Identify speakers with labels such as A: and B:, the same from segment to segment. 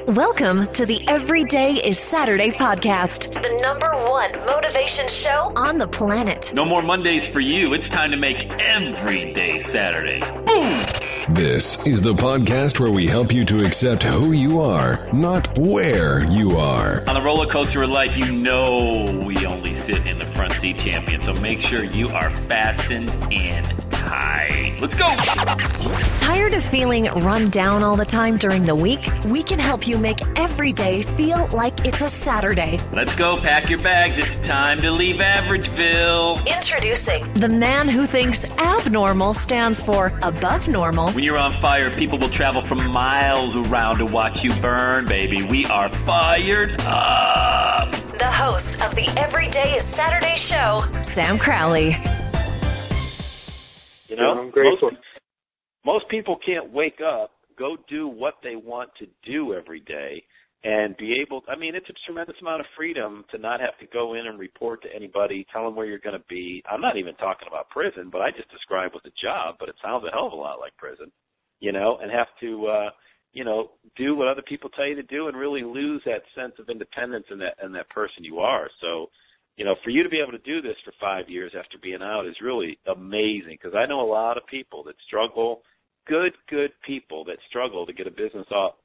A: Welcome to the Everyday is Saturday podcast, the #1 motivation show on the planet.
B: No more Mondays for you. It's time to make every day Saturday. Boom!
C: This is the podcast where we help you to accept who you are, not where you are.
B: On the roller coaster of life, you know we only sit in the front seat, champion. So make sure you are fastened in tight. Let's go!
A: Tired of feeling run down all the time during the week? We can help you make every day feel like it's a Saturday.
B: Let's go. Pack your bags. It's time to leave Averageville.
A: Introducing the man who thinks abnormal stands for above normal.
B: When you're on fire, people will travel from miles around to watch you burn, baby. We are fired up.
A: The host of the Everyday is Saturday show, Sam Crowley.
D: You know, most people can't wake up, go do what they want to do every day, and be able, I mean, it's a tremendous amount of freedom to not have to go in and report to anybody, tell them where you're going to be. I'm not even talking about prison, but I just described with a job, but it sounds a hell of a lot like prison, you know, and have to, do what other people tell you to do and really lose that sense of independence and that person you are. So, you know, for you to be able to do this for 5 years after being out is really amazing, because I know a lot of people that struggle, good people that struggle to get a business up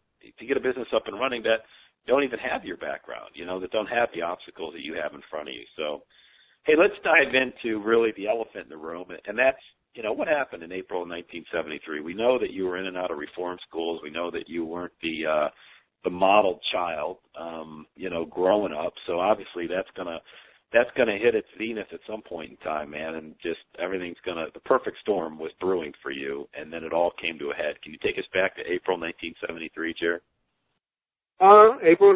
D: and running that don't even have your background, you know, that don't have the obstacles that you have in front of you. So, hey, let's dive into really the elephant in the room, and that's, you know, what happened in April of 1973. We know that you were in and out of reform schools. We know that you weren't the model child, growing up. So obviously that's gonna hit its zenith at some point in time, man. And just the perfect storm was brewing for you, and then it all came to a head. Can you take us back to April 1973, Jared?
E: April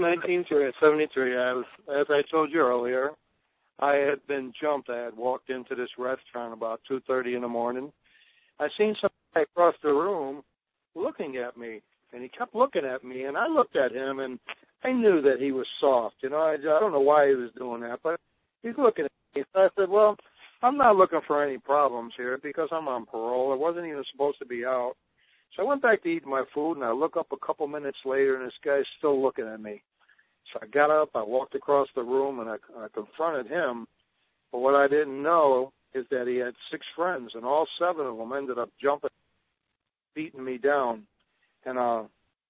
E: 1973. As I told you earlier, I had been jumped. I had walked into this restaurant about 2:30 in the morning. I seen somebody across the room looking at me. And he kept looking at me, and I looked at him, and I knew that he was soft. You know, I don't know why he was doing that, but he's looking at me. So I said, well, I'm not looking for any problems here because I'm on parole. I wasn't even supposed to be out. So I went back to eat my food, and I look up a couple minutes later, and this guy's still looking at me. So I got up, I walked across the room, and I confronted him. But what I didn't know is that he had 6 friends, and all 7 of them ended up jumping, beating me down. And I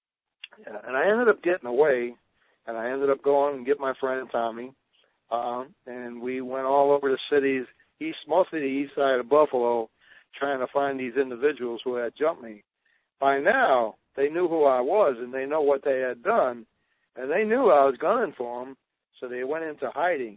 E: ended up getting away, and I ended up going and get my friend Tommy, and we went all over the cities, mostly the east side of Buffalo, trying to find these individuals who had jumped me. By now, they knew who I was, and they know what they had done, and they knew I was gunning for them, so they went into hiding.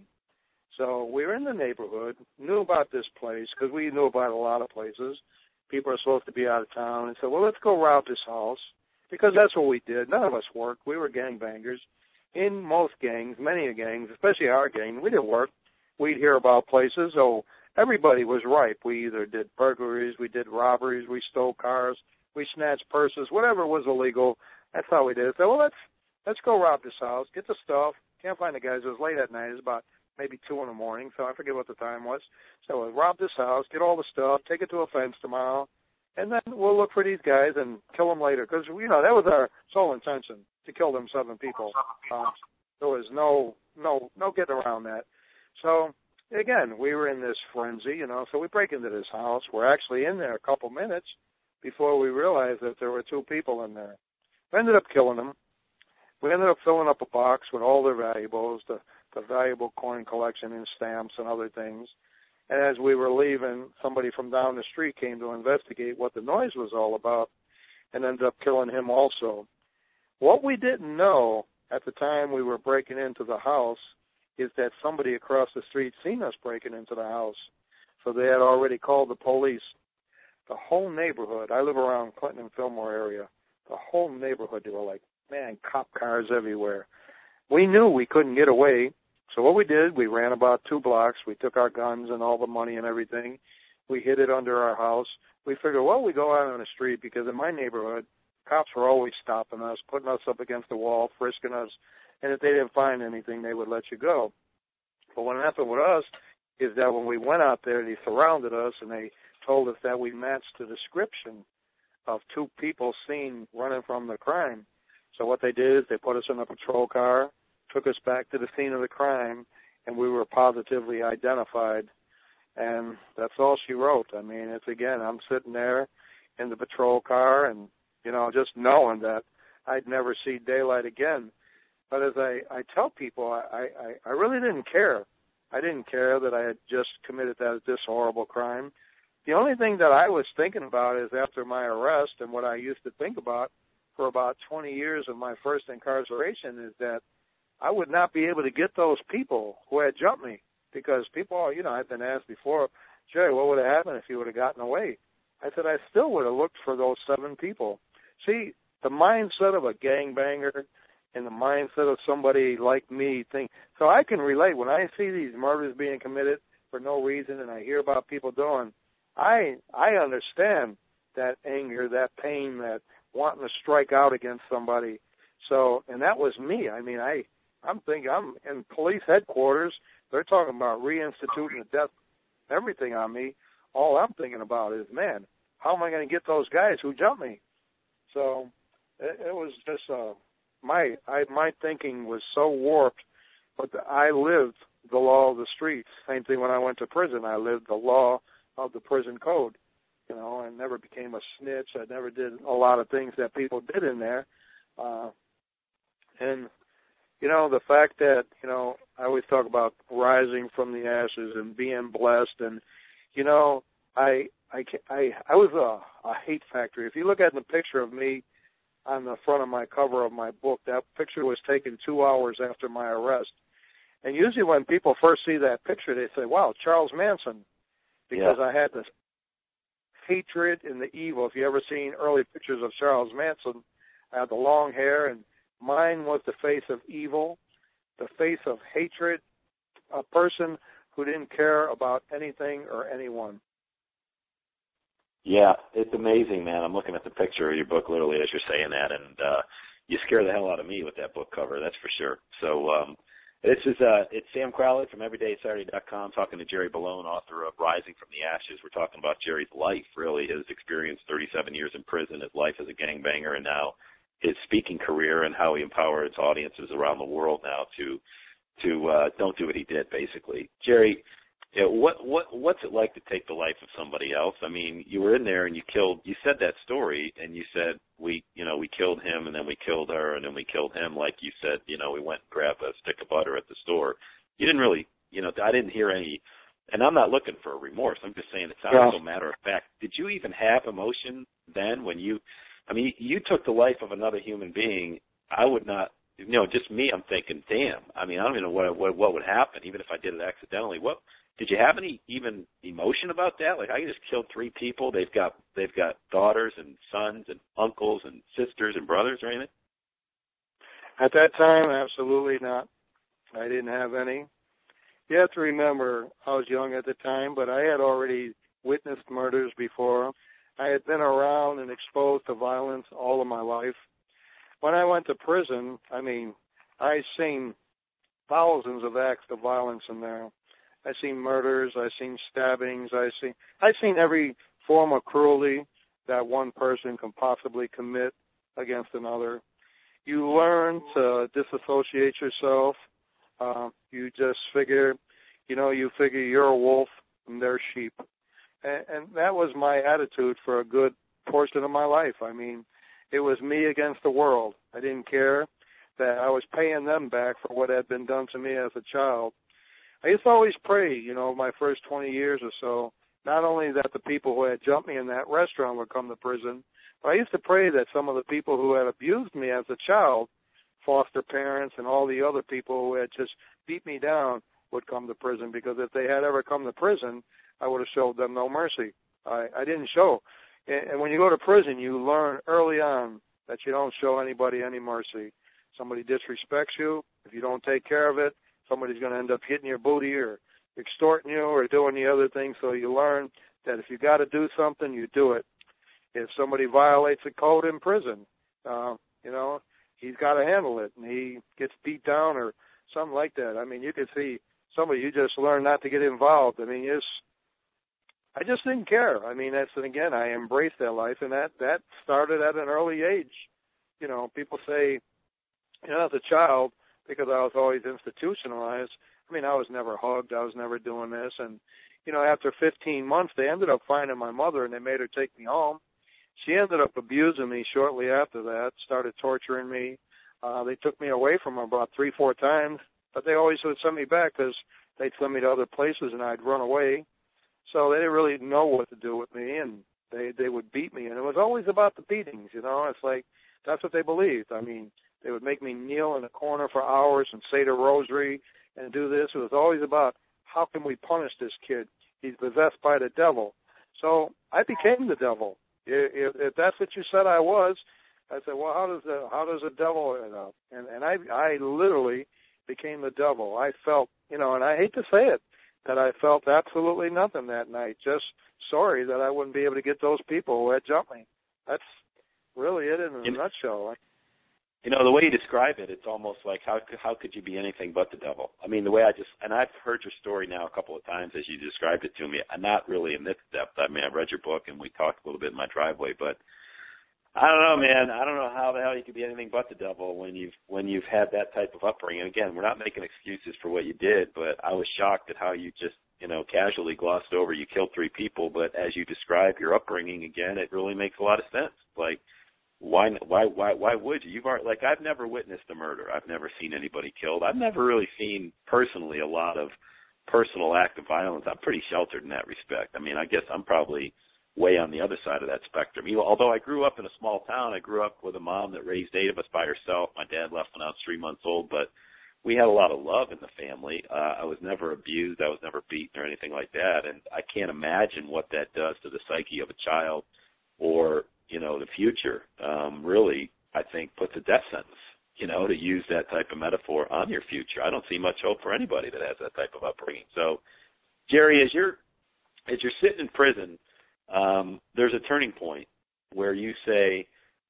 E: So we were in the neighborhood, knew about this place, because we knew about a lot of places. People are supposed to be out of town, and said, well, let's go rob this house, because that's what we did. None of us worked. We were gangbangers. In most gangs, many gangs, especially our gang, we didn't work. We'd hear about places, so everybody was ripe. We either did burglaries, we did robberies, we stole cars, we snatched purses, whatever was illegal. That's how we did it. So, well, let's go rob this house, get the stuff. Can't find the guys. It was late at night. It was about maybe 2 in the morning, so I forget what the time was. So we'll rob this house, get all the stuff, take it to a fence tomorrow, and then we'll look for these guys and kill them later. Because, you know, that was our sole intention, to kill them 7 people. There was no getting around that. So, again, we were in this frenzy, you know, so we break into this house. We're actually in there a couple minutes before we realized that there were 2 people in there. We ended up killing them. We ended up filling up a box with all their valuables, the valuable coin collection and stamps and other things. And as we were leaving, somebody from down the street came to investigate what the noise was all about and ended up killing him also. What we didn't know at the time we were breaking into the house is that somebody across the street seen us breaking into the house. So they had already called the police. The whole neighborhood, I live around Clinton and Fillmore area, the whole neighborhood, they were like, man, cop cars everywhere. We knew we couldn't get away. So what we did, we ran about 2 blocks. We took our guns and all the money and everything. We hid it under our house. We figured, well, we go out on the street because in my neighborhood, cops were always stopping us, putting us up against the wall, frisking us. And if they didn't find anything, they would let you go. But what happened with us is that when we went out there, they surrounded us and they told us that we matched the description of 2 people seen running from the crime. So what they did is they put us in a patrol car, took us back to the scene of the crime, and we were positively identified. And that's all she wrote. I mean, it's, again, I'm sitting there in the patrol car and, you know, just knowing that I'd never see daylight again. But as I tell people, I really didn't care. I didn't care that I had just committed this horrible crime. The only thing that I was thinking about is after my arrest, and what I used to think about for about 20 years of my first incarceration, is that I would not be able to get those people who had jumped me. Because people, you know, I've been asked before, Jerry, what would have happened if you would have gotten away? I said, I still would have looked for those 7 people. See, the mindset of a gangbanger and the mindset of somebody like me, so I can relate. When I see these murders being committed for no reason and I hear about people doing, I understand that anger, that pain, that wanting to strike out against somebody. So, and that was me. I mean, I'm thinking, I'm in police headquarters. They're talking about reinstituting the death, everything on me. All I'm thinking about is, man, how am I going to get those guys who jumped me? So it was just my thinking was so warped, but I lived the law of the streets. Same thing when I went to prison. I lived the law of the prison code. You know, I never became a snitch. I never did a lot of things that people did in there. And, you know, the fact that, you know, I always talk about rising from the ashes and being blessed. And, you know, I was a hate factory. If you look at the picture of me on the front of my cover of my book, that picture was taken 2 hours after my arrest. And usually when people first see that picture, they say, wow, Charles Manson, because I had this hatred and the evil. If you ever seen early pictures of Charles Manson, I had the long hair, and mine was the face of evil, the face of hatred, a person who didn't care about anything or anyone.
D: Yeah, it's amazing, man. I'm looking at the picture of your book literally as you're saying that, and you scare the hell out of me with that book cover, that's for sure. So it's Sam Crowley from EverydaySaturday.com talking to Jerry Bellone, author of Rising from the Ashes. We're talking about Jerry's life, really, his experience, 37 years in prison, his life as a gangbanger, and now his speaking career and how he empowers audiences around the world now to don't do what he did, basically. Jerry, what's it like to take the life of somebody else? I mean, you were in there and you said that story and you said we killed him and then we killed her and then we killed him, like you said, you know, we went and grabbed a stick of butter at the store. You didn't really, you know, I didn't hear any, and I'm not looking for a remorse. I'm just saying it sounds so matter of fact. Did you even have emotion then when you took the life of another human being? I would not, you know, just me, I'm thinking, damn. I mean, I don't even know what would happen, even if I did it accidentally. What did you have any even emotion about that? Like, I just killed 3 people. They've got daughters and sons and uncles and sisters and brothers or anything?
E: At that time, absolutely not. I didn't have any. You have to remember, I was young at the time, but I had already witnessed murders before. I had been around and exposed to violence all of my life. When I went to prison, I mean, I seen thousands of acts of violence in there. I seen murders, I seen stabbings, I seen every form of cruelty that one person can possibly commit against another. You learn to disassociate yourself. You just figure, you're a wolf and they're sheep. And that was my attitude for a good portion of my life. I mean, it was me against the world. I didn't care that I was paying them back for what had been done to me as a child. I used to always pray, my first 20 years or so, not only that the people who had jumped me in that restaurant would come to prison, but I used to pray that some of the people who had abused me as a child, foster parents and all the other people who had just beat me down, would come to prison, because if they had ever come to prison, I would have showed them no mercy. I didn't show. And when you go to prison, you learn early on that you don't show anybody any mercy. Somebody disrespects you, if you don't take care of it, somebody's going to end up hitting your booty or extorting you or doing the other thing. So you learn that if you got to do something, you do it. If somebody violates a code in prison, he's got to handle it, and he gets beat down or something like that. I mean, you can see somebody, you just learn not to get involved. I mean, I just didn't care. I mean, I embraced that life, and that started at an early age. People say as a child, because I was always institutionalized, I mean, I was never hugged. I was never doing this. And, after 15 months, they ended up finding my mother, and they made her take me home. She ended up abusing me shortly after that, started torturing me. They took me away from her about 3-4 times, but they always would send me back because they'd send me to other places, and I'd run away. So they didn't really know what to do with me, and they would beat me. And it was always about the beatings, It's like that's what they believed. I mean, they would make me kneel in a corner for hours and say the rosary and do this. It was always about, how can we punish this kid? He's possessed by the devil. So I became the devil. If that's what you said I was, I said, well, how does the devil, and I literally became the devil. I felt, and I hate to say it, that I felt absolutely nothing that night. Just sorry that I wouldn't be able to get those people who had jumped me. That's really it in a nutshell.
D: The way you describe it, it's almost like how could you be anything but the devil? I mean, the way and I've heard your story now a couple of times as you described it to me. I'm not really in this depth. I mean, I've read your book and we talked a little bit in my driveway, but I don't know, man. I don't know how the hell you could be anything but the devil when you've had that type of upbringing. Again, we're not making excuses for what you did, but I was shocked at how you just casually glossed over. You killed 3 people, but as you describe your upbringing again, it really makes a lot of sense. Like, why would you? I've never witnessed a murder. I've never seen anybody killed. I've never really seen personally a lot of personal act of violence. I'm pretty sheltered in that respect. I mean, I guess I'm probably way on the other side of that spectrum. Although I grew up in a small town, I grew up with a mom that raised 8 of us by herself. My dad left when I was 3 months old, but we had a lot of love in the family. I was never abused. I was never beaten or anything like that. And I can't imagine what that does to the psyche of a child or, the future. Really, I think, puts a death sentence, to use that type of metaphor on your future. I don't see much hope for anybody that has that type of upbringing. So, Jerry, as you're sitting in prison, there's a turning point where you say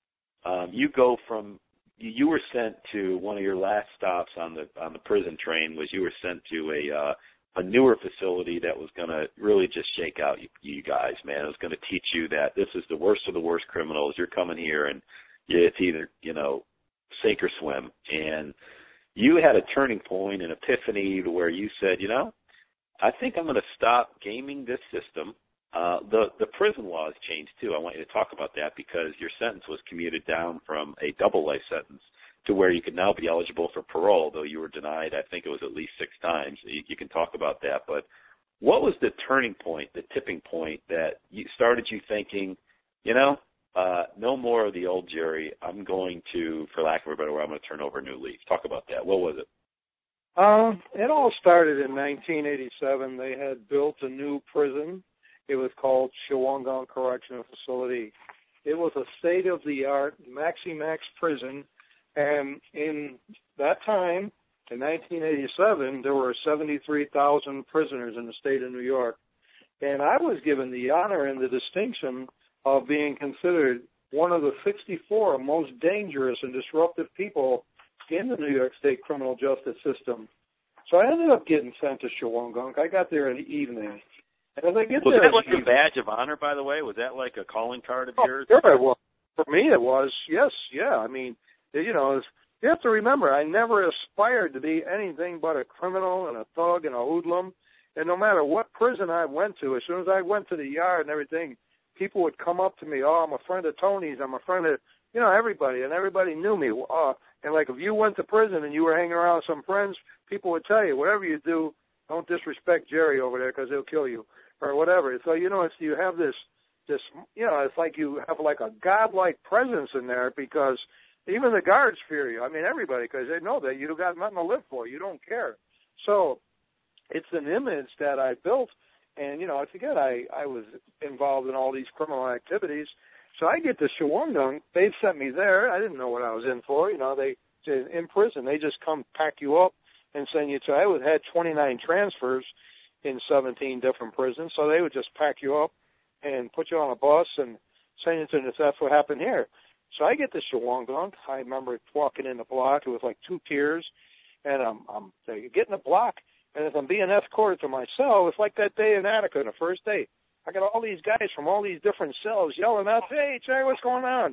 D: you go from you were sent to one of your last stops on the prison train was you were sent to a newer facility that was going to really just shake out you guys, man. It was going to teach you that this is the worst of the worst criminals. You're coming here and it's either sink or swim. And you had a turning point, an epiphany to where you said, I think I'm going to stop gaming this system. The prison laws changed too. I want you to talk about that because your sentence was commuted down from a double life sentence to where you could now be eligible for parole, though you were denied, I think it was at least 6 times. You can talk about that. But what was the turning point, the tipping point that started you thinking, no more of the old Jerry. I'm going to, for lack of a better word, I'm going to turn over a new leaf. Talk about that. What was it?
E: It all started in 1987. They had built a new prison. It was called Shawangunk Correctional Facility. It was a state-of-the-art Maxi-Max prison, and in that time, in 1987, there were 73,000 prisoners in the state of New York. And I was given the honor and the distinction of being considered one of the 64 most dangerous and disruptive people in the New York State criminal justice system. So I ended up getting sent to Shawangunk. I got there in the evening. And as I get
D: was
E: there,
D: that like a badge of honor, by the way? Was that like a calling card of yours?
E: Sure it was. For me, it was. Yes, yeah. I mean, you have to remember, I never aspired to be anything but a criminal and a thug and a hoodlum. And no matter what prison I went to, as soon as I went to the yard and everything, people would come up to me. Oh, I'm a friend of Tony's. I'm a friend of, everybody. And everybody knew me. And like if you went to prison and you were hanging around with some friends, people would tell you, whatever you do, don't disrespect Jerry over there because he'll kill you or whatever. So, you have this, it's like you have like a godlike presence in there because even the guards fear you. I mean, everybody, because they know that you got nothing to live for. You don't care. So it's an image that I built. And, again, I was involved in all these criminal activities. So I get to Shawangunk. They sent me there. I didn't know what I was in for. In prison, they just come pack you up and send you to. I had 29 transfers in 17 different prisons. So they would just pack you up and put you on a bus and send you to. That's what happened here. So I get to Shawangunk. I remember walking in the block. It was like 2 tiers. And I'm getting the block. And as I'm being escorted to my cell, it's like that day in Attica, the first day. I got all these guys from all these different cells yelling out, "Hey, Jerry, what's going on?"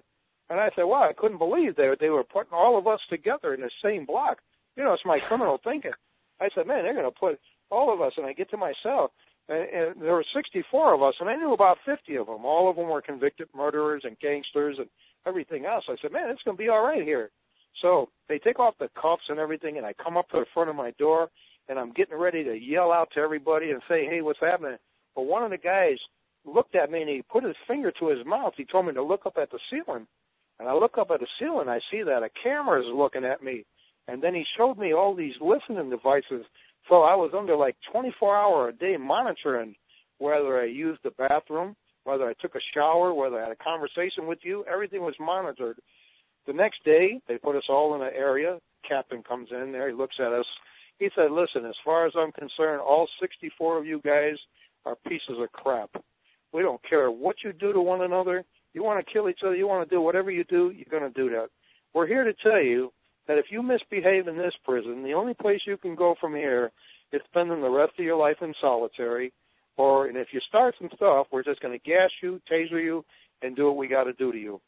E: And I said, wow, I couldn't believe they were putting all of us together in the same block. You know, it's my criminal thinking. I said, man, they're going to put all of us, and I get to my cell, and there were 64 of us, and I knew about 50 of them. All of them were convicted murderers and gangsters and everything else. I said, man, it's going to be all right here. So they take off the cuffs and everything, and I come up to the front of my door, and I'm getting ready to yell out to everybody and say, hey, what's happening? But one of the guys looked at me, and he put his finger to his mouth. He told me to look up at the ceiling. And I look up at the ceiling, I see that a camera is looking at me. And then he showed me all these listening devices. So I was under like 24-hour-a-day monitoring whether I used the bathroom, whether I took a shower, whether I had a conversation with you. Everything was monitored. The next day, they put us all in an area. Captain comes in there. He looks at us. He said, listen, as far as I'm concerned, all 64 of you guys are pieces of crap. We don't care what you do to one another. You want to kill each other, you want to do whatever you do, you're going to do that. We're here to tell you that if you misbehave in this prison, the only place you can go from here is spending the rest of your life in solitary. And if you start some stuff, we're just going to gas you, taser you, and do what we got to do to you.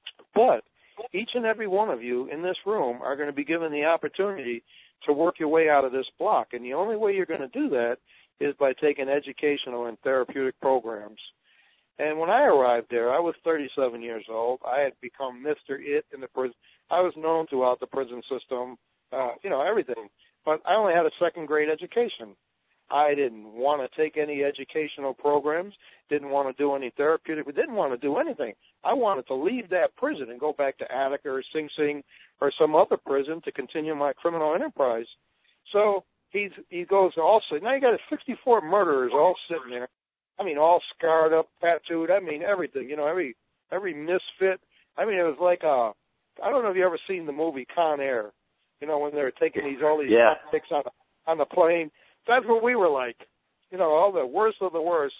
E: But each and every one of you in this room are going to be given the opportunity to work your way out of this block. And the only way you're going to do that is by taking educational and therapeutic programs. And when I arrived there, I was 37 years old. I had become Mr. It in the prison. I was known throughout the prison system, everything. But I only had a second-grade education. I didn't want to take any educational programs, didn't want to do any therapeutic, didn't want to do anything. I wanted to leave that prison and go back to Attica or Sing Sing or some other prison to continue my criminal enterprise. So he goes also, now you got 64 murderers all sitting there. I mean, all scarred up, tattooed. I mean, everything. You know, every misfit. I mean, it was like I don't know if you ever seen the movie Con Air. You know, when they're taking all these pics on the plane. That's what we were like. You know, all the worst of the worst.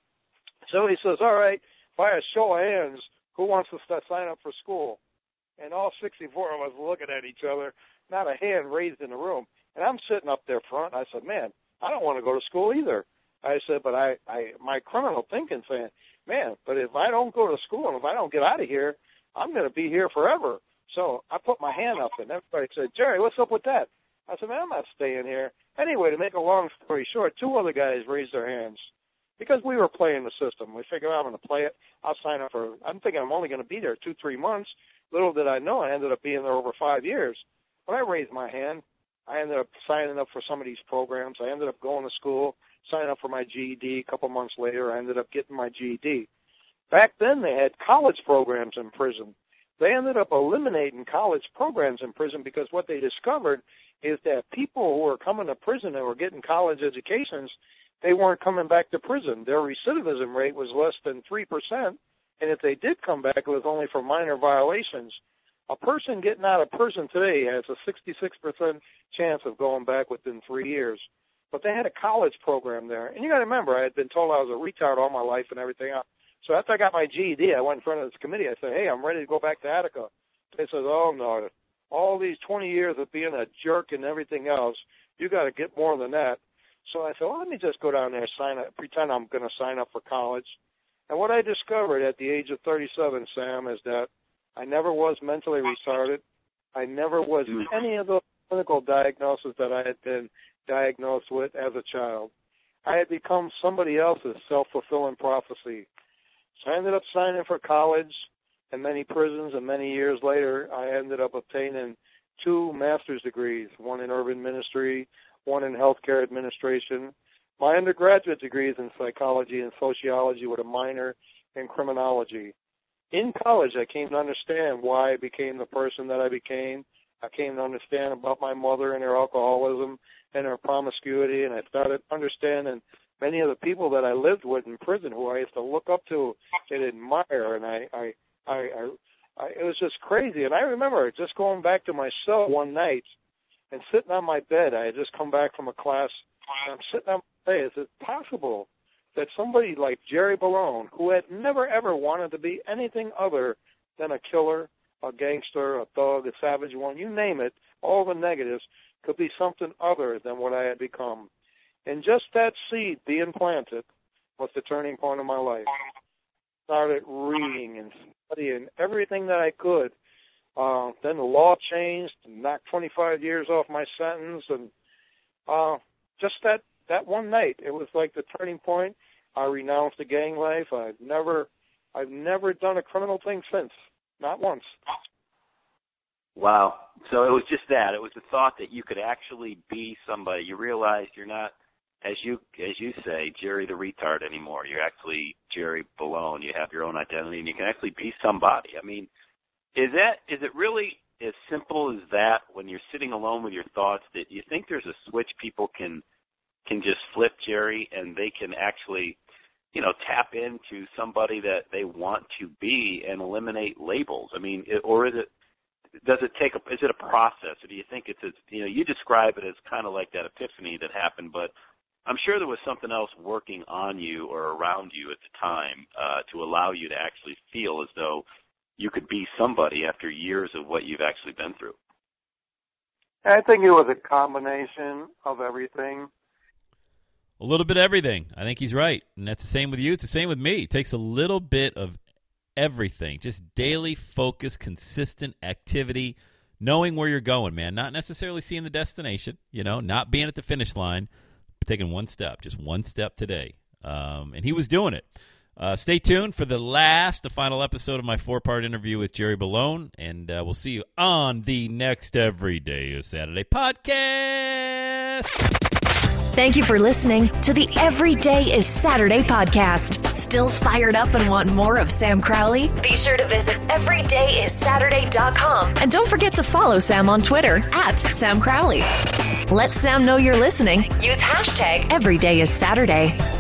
E: So he says, all right, by a show of hands, who wants to sign up for school? And all 64 of us looking at each other, not a hand raised in the room. And I'm sitting up there front. I said, man, I don't want to go to school either. I said, but my criminal thinking saying, man, but if I don't go to school and if I don't get out of here, I'm going to be here forever. So I put my hand up, and everybody said, Jerry, what's up with that? I said, man, I'm not staying here. Anyway, to make a long story short, two other guys raised their hands because we were playing the system. We figured I'm going to play it. I'll sign up I'm thinking I'm only going to be there 2-3 months. Little did I know I ended up being there over 5 years. When I raised my hand, I ended up signing up for some of these programs. I ended up going to school, signing up for my GED. A couple months later, I ended up getting my GED. Back then, they had college programs in prison. They ended up eliminating college programs in prison because what they discovered is that people who were coming to prison and were getting college educations, they weren't coming back to prison. Their recidivism rate was less than 3%, and if they did come back, it was only for minor violations. A person getting out of prison today has a 66% chance of going back within 3 years. But they had a college program there. And you got to remember, I had been told I was a retard all my life and everything else. So after I got my GED, I went in front of this committee. I said, hey, I'm ready to go back to Attica. They said, oh, no, all these 20 years of being a jerk and everything else, you got to get more than that. So I said, well, let me just go down there, pretend I'm going to sign up for college. And what I discovered at the age of 37, Sam, is that I never was mentally retarded. I never was any of the clinical diagnoses that I had been diagnosed with as a child. I had become somebody else's self-fulfilling prophecy. So I ended up signing for college and many prisons, and many years later, I ended up obtaining 2 master's degrees, one in urban ministry, one in healthcare administration. My undergraduate degree is in psychology and sociology with a minor in criminology. In college, I came to understand why I became the person that I became. I came to understand about my mother and her alcoholism and her promiscuity, and I started understanding many of the people that I lived with in prison who I used to look up to and admire, and it was just crazy. And I remember just going back to my cell one night and sitting on my bed. I had just come back from a class, and I'm sitting on my bed. Is it possible that somebody like Jerry Bellone, who had never, ever wanted to be anything other than a killer, a gangster, a thug, a savage one, you name it, all the negatives, could be something other than what I had become? And just that seed being planted was the turning point of my life. started reading and studying everything that I could. Then the law changed and knocked 25 years off my sentence. And just that one night, it was like the turning point. I renounced the gang life. I've never done a criminal thing since. Not once.
D: Wow. So it was just that. It was the thought that you could actually be somebody. You realized you're not, as you say, Jerry the retard anymore. You're actually Jerry Bellone. You have your own identity, and you can actually be somebody. I mean, is it really as simple as that when you're sitting alone with your thoughts that you think there's a switch people can just flip, Jerry, and they can actually, tap into somebody that they want to be and eliminate labels? I mean, or is it a process, or do you think it's you describe it as kind of like that epiphany that happened, but I'm sure there was something else working on you or around you at the time to allow you to actually feel as though you could be somebody after years of what you've actually been through.
E: I think it was a combination of everything.
F: A little bit of everything. I think he's right. And that's the same with you. It's the same with me. It takes a little bit of everything. Just daily focus, consistent activity, knowing where you're going, man. Not necessarily seeing the destination, not being at the finish line, but taking one step, just one step today. And he was doing it. Stay tuned for the final episode of my 4-part interview with Jerry Bellone, and we'll see you on the next Every Day is Saturday podcast.
A: Thank you for listening to the Every Day is Saturday podcast. Still fired up and want more of Sam Crowley? Be sure to visit everydayissaturday.com. And don't forget to follow Sam on Twitter @Sam Crowley. Let Sam know you're listening. Use #EverydayIsSaturday.